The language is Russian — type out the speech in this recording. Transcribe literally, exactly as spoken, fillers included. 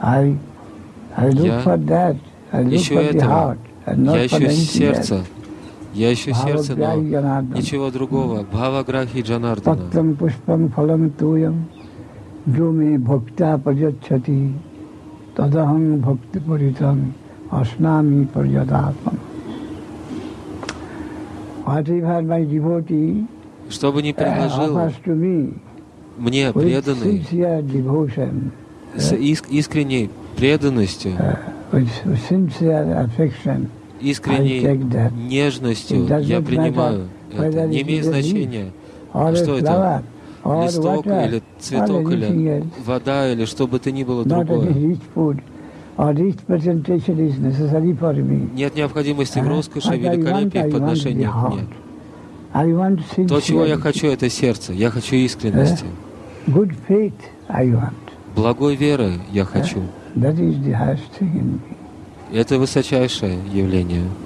I, I look Я for that. I look ищу for the этого. heart, and not Я for ищу anything сердце. else. Я ищу сердце, но Bhavagrahi Janardana. ничего другого. Бхаваграхи Джанардана. Patram pushpam phalam tuyam jo me bhakta pajachati tadaham bhakti paritam asnami paryadatman. Whatever my devotee Что бы ни предложил offers to me мне with преданный, sincere devotion, с иск- искренней преданностью, with sincere affection, искренней I take that. нежностью It doesn't я принимаю matter это. whether Не it имеет is a значения, or a что это, flower, or листок water, или or цветок, anything или else. вода, или что бы то ни было Not any другое. rich food or rich presentation is necessary for me. Нет необходимости в Uh, роскоши what и I want, великолепии I по want the отношению к мне. heart. I want То, чего я sincerity. хочу, это сердце. Я хочу искренности. Good faith I want. Благой веры я хочу. That is the highest thing in me. Это высочайшее явление.